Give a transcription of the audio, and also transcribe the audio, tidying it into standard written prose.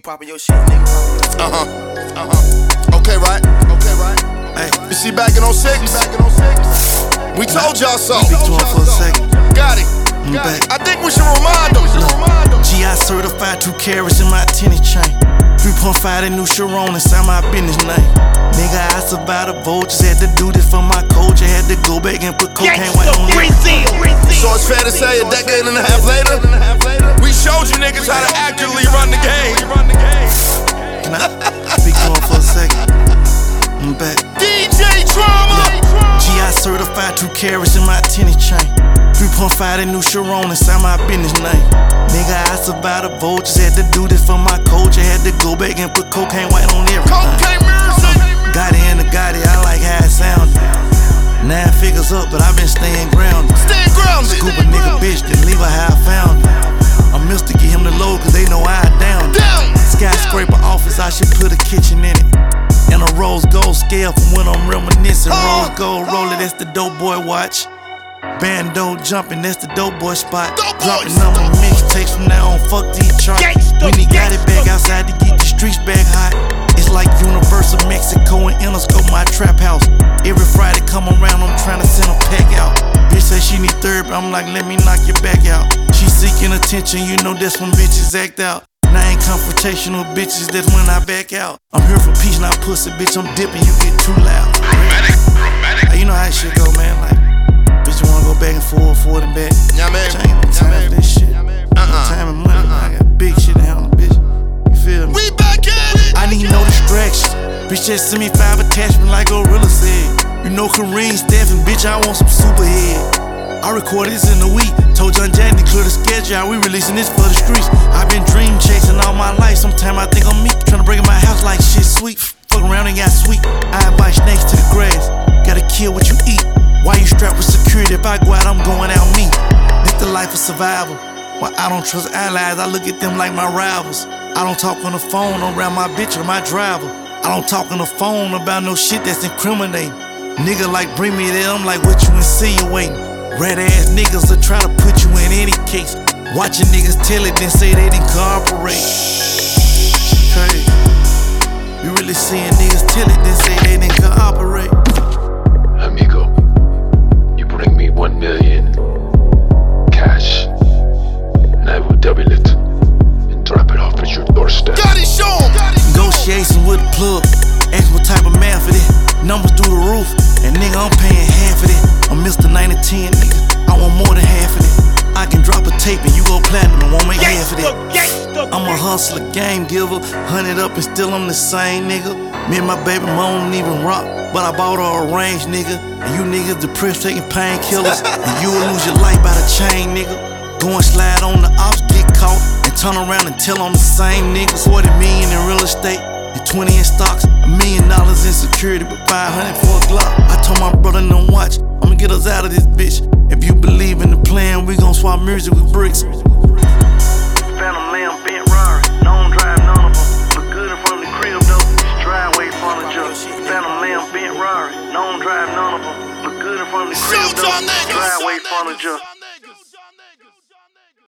poppin' your shit, nigga. Okay, right. Hey, you see back in 06? We told y'all so. Speak to him for a second. Got it. I'm back. I think we should remind them. GI certified, 2 carats in my tennis chain. 3.5 that new Chiron inside my business name. Nigga, I survived the vultures. Had to do this for my culture. Had to go back and put cocaine white on it. So it's fair to say a decade and a half later, we showed you niggas how to accurately run the game. Can I speak to him for a second? I'm back. DJ Drama. GI certified, 2 carats in my tennis chain. 3.5 that new Chiron inside my business name. Nigga, I survived the vultures. Had to do this for my culture. Had to go back and put cocaine white on everything. Cocaine music. Got it in the got it, I like how it sounded. 9 figures up, but I been staying grounded. Stay grounded. Scoop a nigga bitch, then leave her how I found it. I'm Mr. Get him the load, cause they know I down. Skyscraper office, I should put a kitchen in it. And a rose gold scale from when I'm reminiscing. Rose gold roller, that's the dope boy watch. Bando jumping, that's the dope boy spot. Dropping number mixtapes from now on, fuck these charts. When he got it back outside to get the streets back hot. It's like Universal Mexico and Interscope, my trap house. Every Friday come around, I'm trying to send a pack out. Bitch say she need therapy, I'm like, let me knock your back out. She seeking attention, you know that's when bitches act out. And I ain't confrontational bitches, that's when I back out. I'm here for peace, not pussy, bitch, I'm dipping, you get too loud. Like, you know how this shit go, man, like, bitch, you wanna go back and forth and back. Yeah, man. I ain't no time for this shit. Time and money, I got big shit to handle, bitch. You feel me? We back at it. I need no distractions. Bitch, just send me 5 attachments like Gorilla said. You know Kareem, Stephen, bitch, I want some superhead. I recorded this in a week. Told John Jan to clear the schedule out. We releasing this for the streets. I've been dream chasing all my life. Sometime I think I'm me. Tryna break in my house like shit sweet. Fuck around and got sweet. I invite snakes to the grass. Gotta kill what you eat. Why you strapped with security? If I go out, I'm going out me. This the life of survival. Well, I don't trust allies. I look at them like my rivals. I don't talk on the phone around my bitch or my driver. I don't talk on the phone about no shit that's incriminating. Nigga like bring me there, I'm like what you insinuating. Red ass niggas will try to put you in any case. Watching niggas tell it, then say they didn't cooperate. Crazy. You really seeing niggas tell it, then say they didn't cooperate. Amigo, you bring me 1 million cash, and I will double it and drop it off at your doorstep. Got it, show 'em. Negotiation with a plug. Ask what type of math it is. Numbers through the roof. And nigga, I'm paying half of it. I'm Mr. 90-10, nigga. I want more than half of it. I can drop a tape and you go platinum and won't make half of it. I'm a hustler, game giver. 100 up and still I'm the same, nigga. Me and my baby mom don't even rock, but I bought her a range, nigga. And you niggas depressed taking painkillers. And you will lose your life by the chain, nigga. Go and slide on the ops, get caught, and turn around and tell on the same niggas. 40 million in real estate, and 20 in stocks, $1 million in security, but 500 for a Glock. I told my brother, don't watch, I'ma get us out of this bitch. If you believe in the plan, we gon' swap music with bricks. Phantom Lamb, bent Rari, don't drive none of them, but good in front of the crib though, it's driveway furniture. Phantom Lamb, bent Rari, don't drive none of them, but good in front of the crib though, it's driveway furniture.